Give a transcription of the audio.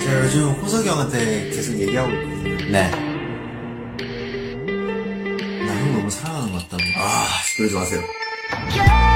제가 요즘 호석이 형한테 계속 얘기하고 있거든요. 네. 나 형 너무 사랑하는 것 같다고. 아, 그러지 마세요. Yeah.